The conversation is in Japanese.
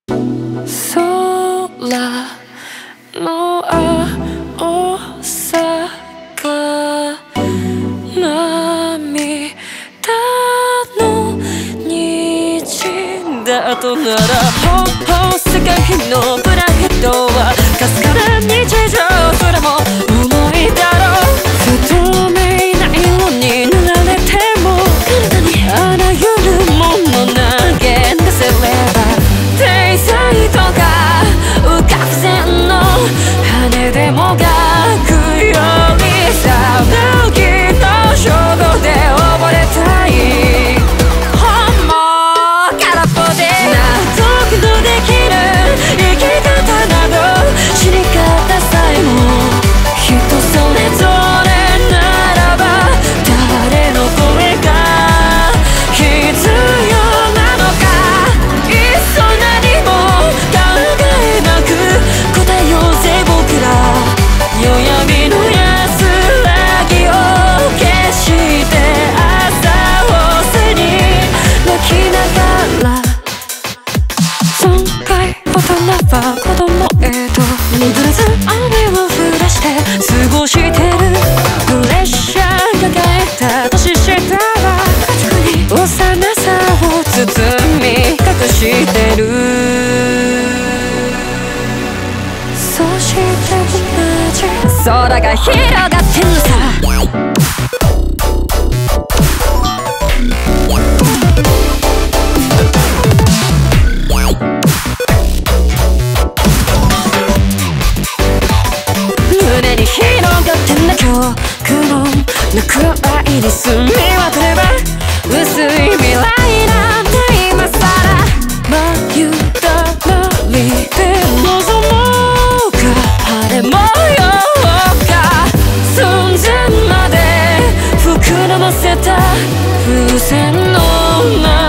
の青さが涙の虹だとなら世界のブランケットはかすかな日常すらも重いだろう。不透明な色に塗られても体にあらゆるもの投げ出せれば天才とか浮かぶ線の羽でもがくよりさなぎの衝動で溺れたい。本望空っぽで納得のできる生き方など知り方さえも人それぞれならば誰の声が必要なのかいっそ何も考えなく答えようぜ僕ら。夜闇の安らぎを消して朝を背に泣きながら損壊大人は子供へと戻らず雨を降らして過ごしてる。プレッシャー抱えた年下は確かに幼さを包み隠してる。そして同じ空が広がってんのさ。胸に広がってんだ今日黒なく愛に澄み渡れば薄い未来なんて今さら眉だまりで望もうか晴れ模様が寸前まで膨らませた風船の中